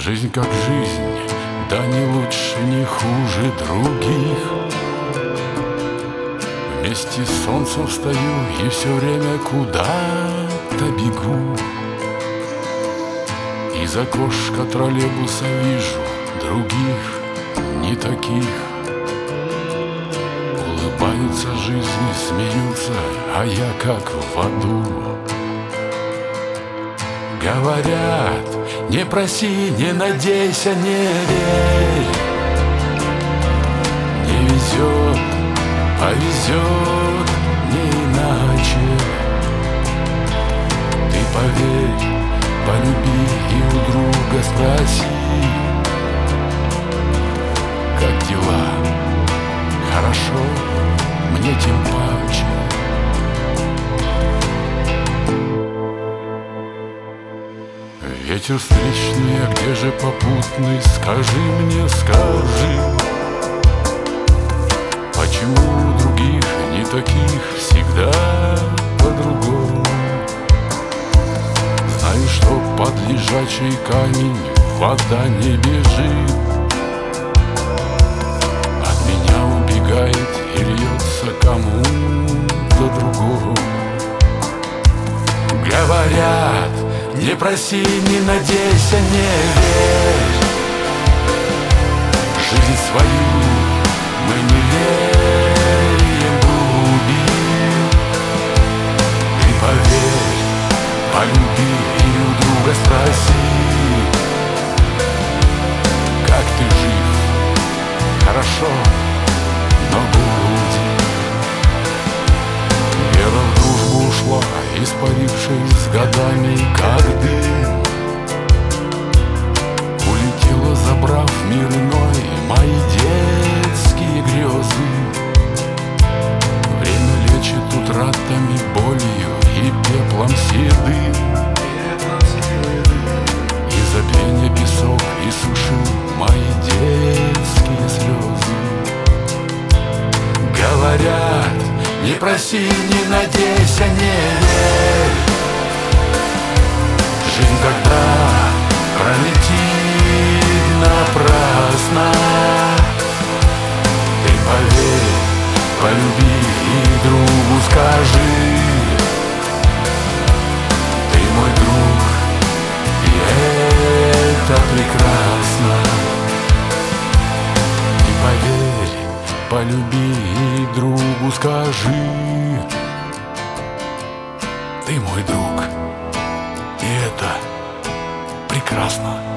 Жизнь как жизнь, да не лучше, не хуже других. Вместе с солнцем встаю и все время куда-то бегу. Из окошка троллейбуса вижу других, не таких. Улыбаются жизни, смеются, а я как в аду. Говорят, не проси, не надейся, не верь. Не везет, повезет, не иначе. Ты поверь, полюби и у друга спроси, как дела? Хорошо, мне тем паче. Ветер встречный, а где же попутный? Скажи мне, скажи, почему у других не таких всегда по-другому? Знаю, что под лежачий камень вода не бежит, от меня убегает и льется кому-то другому. Говорят, не проси, не надейся, не верь. Жизнь свою мы не верим, губим. Ты поверь, полюби и у друга спроси, как ты жив, хорошо, но блудим. Вера в дружбу ушла, испарившись с годами, как дым. Улетела, забрав мир иной, мои детские грезы. Время лечит утратами, болью и пеплом седым. И забвенья песок иссушил мои детские слезы. Говорят, не проси, не надейся, не верь. Жизнь когда пролетит напрасно. Ты поверь, полюби и другу скажи, ты мой друг, и это прекрасно. И поверь, полюби и другу скажи, ты мой друг, и это прекрасно.